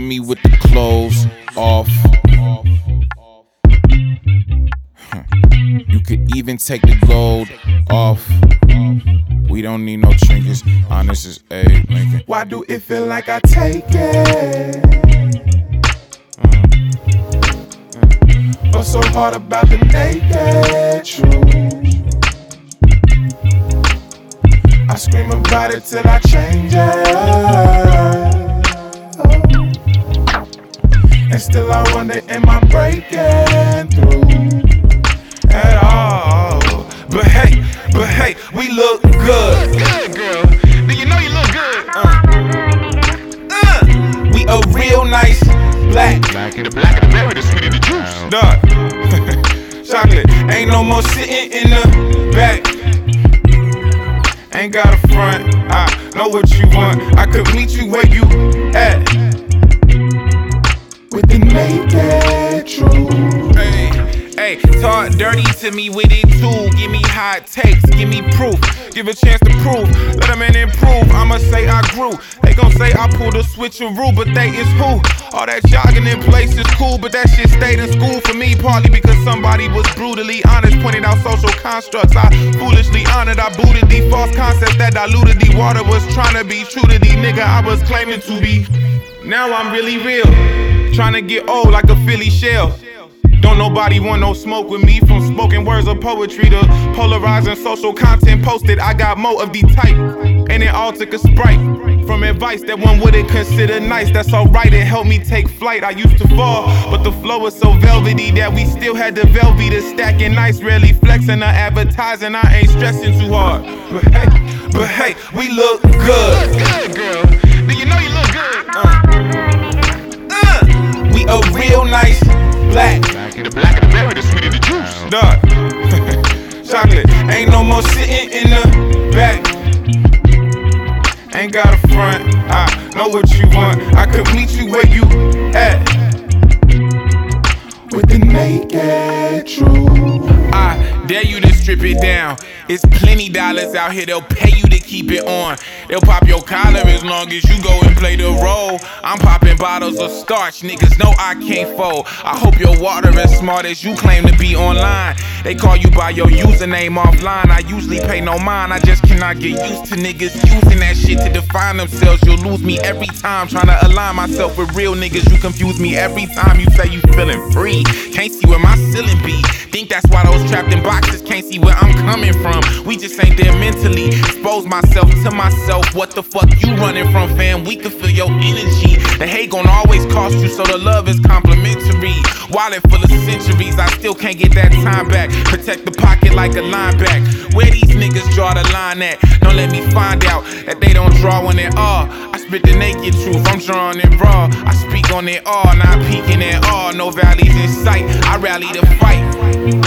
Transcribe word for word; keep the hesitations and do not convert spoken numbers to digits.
me with the clothes off. Huh. You could even take the gold off. We don't need no trinkets. Honest as A. Lincoln. Why do it feel like I take it? Mm. But so hard about the naked truth. I scream about it till I change it. Oh. And still I wonder, am I breaking through at all? But hey, but hey, we look good. Good, girl. Do you know you look good? Uh. Uh. We a real nice black. Black and the black and the berry, the sweeter the juice. Duh. Chocolate. Ain't no more sitting in the back. Ain't got a front. I know what you want. I could meet you where you at. With the naked truth. Hey, hey, talk dirty to me with it too. Give me hot takes, give me proof. Give a chance to prove. Let a man improve. I'ma say I grew. They gon' say I pulled a switcheroo, but they is who? All that jogging in place is cool, but that shit stayed in school for me. Partly because somebody was brutally honest, pointed out social constructs I foolishly honored. I booted the false concepts that diluted the water. Was trying to be true to the nigga I was claiming to be. Now I'm really real. Trying to get old like a Philly shell. Don't nobody want no smoke with me. From spoken words of poetry to polarizing social content posted, I got more of the type, and it all took a sprite. From advice that one wouldn't consider nice, that's alright, it helped me take flight. I used to fall, but the flow was so velvety that we still had the Velveeta stacking nice. Rarely flexing or advertising, I ain't stressing too hard. But hey, but hey, we look good. Good, girl. Do you know you look good? Uh. Uh. We a real nice black. Black and the black and the berry, the sweeter the juice. Duh. Chocolate. Ain't no more sitting in the back. Ain't got a front. I know what you want. I could meet you where you at. With the naked truth. I dare you to strip it down. It's plenty dollars out here, they'll pay you to keep it on. They'll pop your collar as long as you go and play the role. I'm popping bottles of starch, niggas know I can't fold. I hope your water as smart as you claim to be online. They call you by your username offline. I usually pay no mind, I just cannot get used to niggas using that shit to define themselves. You'll lose me every time trying to align myself with real niggas. You confuse me every time you say you feeling free. Can't see where my ceiling be. Think that's why those trapped in boxes can't see where I'm coming from. We just ain't there mentally. Expose myself to myself. What the fuck you running from, fam? We can feel your energy. The hate gon' always cost you, so the love is complimentary. Wallet full of centuries, I still can't get that time back. Protect the pocket like a linebacker. Where these niggas draw the line at? Don't let me find out that they don't draw when they are. I spit the naked truth, I'm drawing it raw. I speak on it all, not peeking at all. No valleys in sight, I rally to fight.